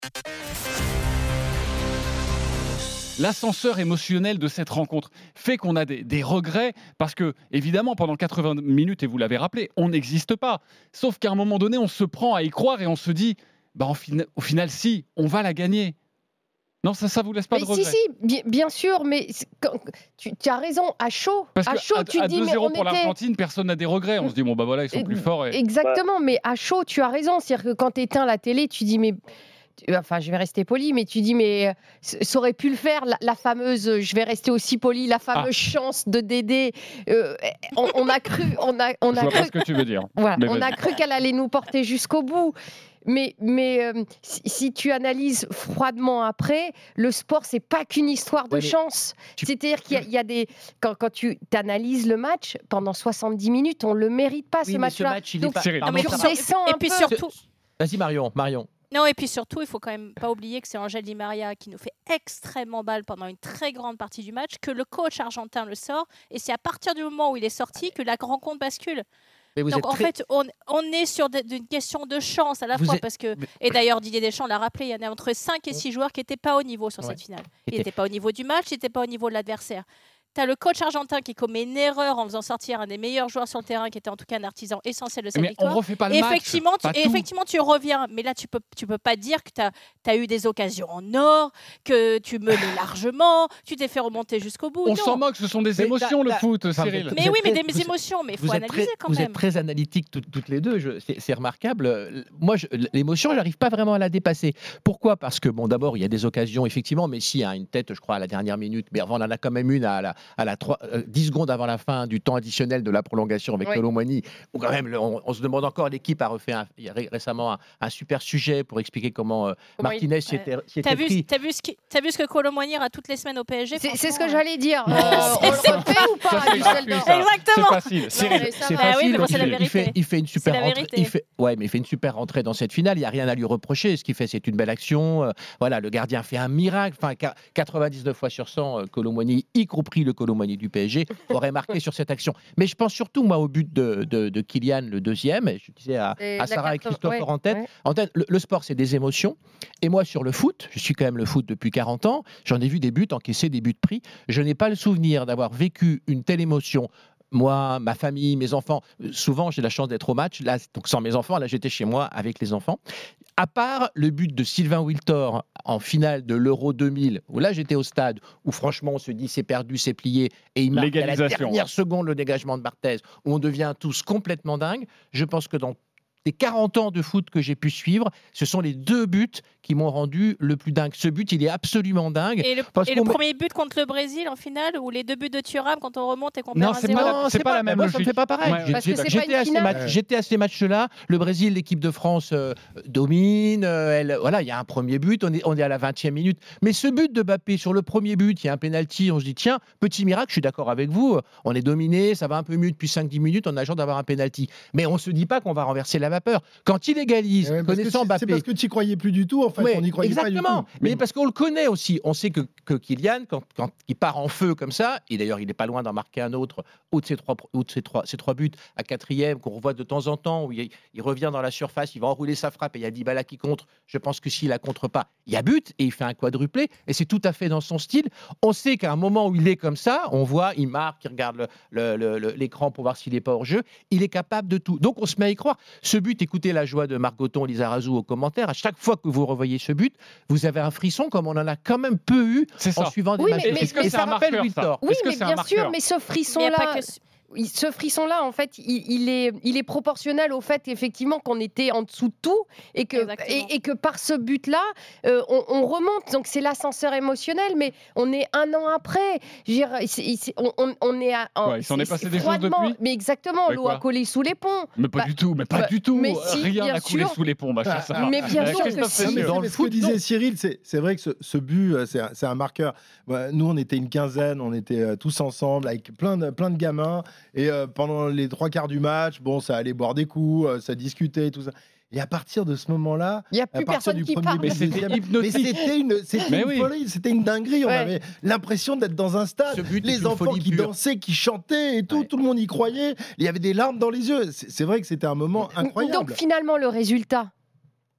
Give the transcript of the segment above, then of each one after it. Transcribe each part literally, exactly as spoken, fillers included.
L'ascenseur émotionnel de cette rencontre fait qu'on a des, des regrets parce que, évidemment, pendant quatre-vingts minutes, et vous l'avez rappelé, on n'existe pas. Sauf qu'à un moment donné, on se prend à y croire et on se dit, bah, en fin- au final, si, on va la gagner. Non, ça ne vous laisse pas mais de regrets. Si, si, bien, bien sûr, mais quand, tu, tu as raison, à chaud, Parce à que chaud, à, tu à dis, deux zéro mais pour on était... l'Argentine, personne n'a des regrets. On se dit, bon, bah voilà, ils sont plus forts. Et... Exactement, mais à chaud, tu as raison. C'est-à-dire que quand tu éteins la télé, tu dis, mais... Enfin, je vais rester poli, mais tu dis, mais ça aurait pu le faire, la, la fameuse, je vais rester aussi poli, la fameuse ah. chance de Dédé. Euh, on, on a cru, on a, on je a vois cru, pas ce que tu veux dire. Voilà, on vas-y. a cru qu'elle allait nous porter jusqu'au bout. Mais, mais euh, si, si tu analyses froidement après, le sport, c'est pas qu'une histoire de ouais, chance. Tu... C'est-à-dire qu'il y a, il y a des. Quand, quand tu analyses le match, pendant soixante-dix minutes, on le mérite pas, oui, ce match-là. Ce match, il Donc, est pas... non, mais tu redescends et puis peu. surtout. Vas-y, Marion. Marion. Non, et puis surtout, il faut quand même pas oublier que c'est Angel Di Maria qui nous fait extrêmement mal pendant une très grande partie du match, que le coach argentin le sort, et c'est à partir du moment où il est sorti que la rencontre bascule. Donc en très... fait, on, on est sur de, une question de chance à la vous fois, êtes... parce que, et d'ailleurs Didier Deschamps l'a rappelé, il y en a entre cinq et six joueurs qui n'étaient pas au niveau sur ouais. cette finale. Ils n'étaient pas au niveau du match, ils n'étaient pas au niveau de l'adversaire. Tu as le coach argentin qui commet une erreur en faisant sortir un des meilleurs joueurs sur le terrain, qui était en tout cas un artisan essentiel de cette mais victoire. On refait pas le et match, effectivement, tu, et effectivement, tu reviens. Mais là, tu peux, tu peux pas dire que tu as eu des occasions en or, que tu menais largement, tu t'es fait remonter jusqu'au bout. On non. s'en moque, ce sont des mais émotions, t'as, le foot, Cyril. Mais oui, mais des vous, émotions, mais il faut analyser très, quand vous même. Vous êtes très analytiques toutes, toutes les deux, je, c'est, c'est remarquable. Moi, je, l'émotion, j'arrive pas vraiment à la dépasser. Pourquoi ? Parce que, bon, d'abord, il y a des occasions, effectivement, Messi a une tête, je crois, à la dernière minute, mais on en a quand même une à la, à la trois, euh, dix secondes avant la fin du temps additionnel de la prolongation avec Kolo Muani, où quand même, on, on se demande encore, l'équipe a refait un, ré, récemment un, un super sujet pour expliquer comment, euh, comment Martinez il... s'y était, s'y était t'as pris. Vu, t'as, vu ce qui, t'as vu ce que Kolo Muani a toutes les semaines au P S G ? C'est, c'est ce que j'allais dire. Euh, on le refait ou pas ça, Exactement. C'est facile. Cyril, c'est, c'est facile. Ah oui, mais bon, c'est la il, vérité. Il fait, il fait une super c'est rentrée. Il fait, ouais, mais il fait une super rentrée dans cette finale. Il n'y a rien à lui reprocher. Ce qu'il fait, c'est une belle action. Euh, voilà, le gardien fait un miracle. Enfin, quatre-vingt-dix-neuf fois sur cent, euh, Kolo Muani, y compris le Kolo Muani du P S G, aurait marqué sur cette action. Mais je pense surtout, moi, au but de, de, de Kylian, le deuxième. Et je disais à, à Sarah et Christophe ouais, en tête. Ouais. En tête le, le sport, c'est des émotions. Et moi, sur le foot, je suis quand même le foot depuis quarante ans. J'en ai vu des buts encaissés, des buts pris. Je n'ai pas le souvenir d'avoir vécu une telle émotion. Moi, ma famille, mes enfants, souvent j'ai la chance d'être au match, là, donc sans mes enfants, là j'étais chez moi avec les enfants. À part le but de Sylvain Wiltord en finale de l'Euro deux mille, où là j'étais au stade, où franchement on se dit c'est perdu, c'est plié, et il marque à la dernière seconde le dégagement de Barthez, où on devient tous complètement dingues. Je pense que dans les quarante ans de foot que j'ai pu suivre, ce sont les deux buts qui m'ont rendu le plus dingue. Ce but, il est absolument dingue. Et le, et le premier but contre le Brésil en finale, ou les deux buts de Thuram quand on remonte et qu'on perd un zéro. Non, c'est, c'est pas la même moi, logique. Ça me fait pas pareil. Ouais, j'ai, parce que c'est j'étais, pas à ces matchs, j'étais à ces matchs-là. Le Brésil, l'équipe de France euh, domine. Euh, elle, voilà, il y a un premier but. On est, on est à la vingtième minute. Mais ce but de Mbappé, sur le premier but, il y a un penalty. On se dit tiens, petit miracle. Je suis d'accord avec vous. On est dominé. Ça va un peu mieux depuis cinq dix minutes. On a chance d'avoir un penalty. Mais on se dit pas qu'on va renverser la vapeur. Quand il égalise, ouais, connaissant Mbappé, c'est parce que tu y croyais plus du tout. En fait, ouais, on n'y croyait exactement. pas du tout. Mais parce qu'on le connaît aussi. On sait que, que Kylian, quand, quand il part en feu comme ça, et d'ailleurs il n'est pas loin d'en marquer un autre, ou de ces trois, ou de ces trois, ces trois buts à quatrième qu'on revoit de temps en temps, où il, il revient dans la surface, il va enrouler sa frappe et il y a Dybala qui contre. Je pense que s'il la contre pas, il y a but et il fait un quadruplé et c'est tout à fait dans son style. On sait qu'à un moment où il est comme ça, on voit, il marque, il regarde le, le, le, le, l'écran pour voir s'il n'est pas hors jeu. Il est capable de tout. Donc on se met à y croire. Ce but, écoutez la joie de Margoton, Lizarazu au commentaire. À chaque fois que vous revoyez ce but, vous avez un frisson comme on en a quand même peu eu c'est en ça. suivant des oui, matchs. Mais, mais, Est-ce que mais c'est ça un rappelle marqueur, Wiltord. ça Oui, Est-ce que mais c'est bien un sûr, mais ce frisson-là, que... ce frisson-là, en fait, il, il, est, il est proportionnel au fait, effectivement, qu'on était en dessous de tout et que, et, et que par ce but-là, euh, on, on remonte. Donc, c'est l'ascenseur émotionnel, mais on est un an après. Je veux dire, c'est, c'est, on, on est à, en, ouais, il s'en est passé des choses depuis. Mais exactement, mais l'eau a collé sous les ponts. Mais pas bah, du tout, mais pas bah, du tout. Mais si, rien n'a coulé sûr. sous les ponts, ma chère Sarah. Mais bien sûr que si. Mais, mais ce que disait Cyril, c'est, c'est vrai que ce, ce but, c'est un, c'est un marqueur. Nous, on était une quinzaine, on était tous ensemble avec plein de, plein de gamins. Et euh, pendant les trois quarts du match, bon, ça allait boire des coups, euh, ça discutait, tout ça. Et à partir de ce moment-là, il n'y a plus personne qui parle. Mais c'était hypnotique. Mais c'était une, c'était mais une oui. folie, c'était une dinguerie. Ouais. On avait l'impression d'être dans un stade. Les enfants qui pure. dansaient, qui chantaient et tout, ouais. tout le monde y croyait. Il y avait des larmes dans les yeux. C'est, c'est vrai que c'était un moment incroyable. Donc finalement, le résultat,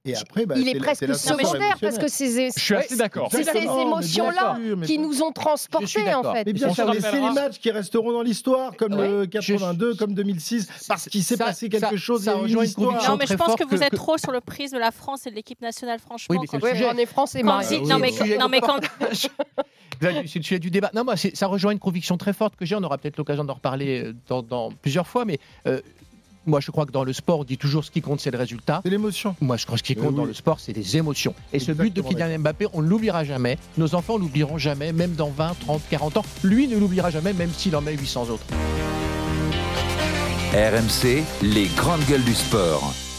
Et après, bah, il est, c'est presque la, secondaire parce que c'est Je suis assez d'accord. C'est ces émotions-là qui nous ont transportés en fait. Mais bien sûr, mais c'est les matchs qui resteront dans l'histoire, comme ouais. le quatre-vingt-deux, je... comme deux mille six, parce qu'il s'est ça, passé quelque ça, chose. Ça rejoint une conviction. Non, mais je pense que vous êtes trop sur le prisme de la France et de l'équipe nationale, franchement. Oui, mais c'est le sujet. On est français, Marie. Non, mais quand. C'est le sujet du débat. Non, moi, ça rejoint une conviction très forte que j'ai. On aura peut-être l'occasion d'en reparler dans, dans plusieurs fois, mais euh, moi, je crois que dans le sport, on dit toujours ce qui compte, c'est le résultat. C'est l'émotion. Moi, je crois que ce qui compte oui. dans le sport, c'est les émotions. Et Exactement ce but de Kylian Mbappé, on ne l'oubliera jamais. Nos enfants ne l'oublieront jamais, même dans vingt, trente, quarante ans. Lui ne l'oubliera jamais, même s'il en met huit cents autres. R M C, les grandes gueules du sport.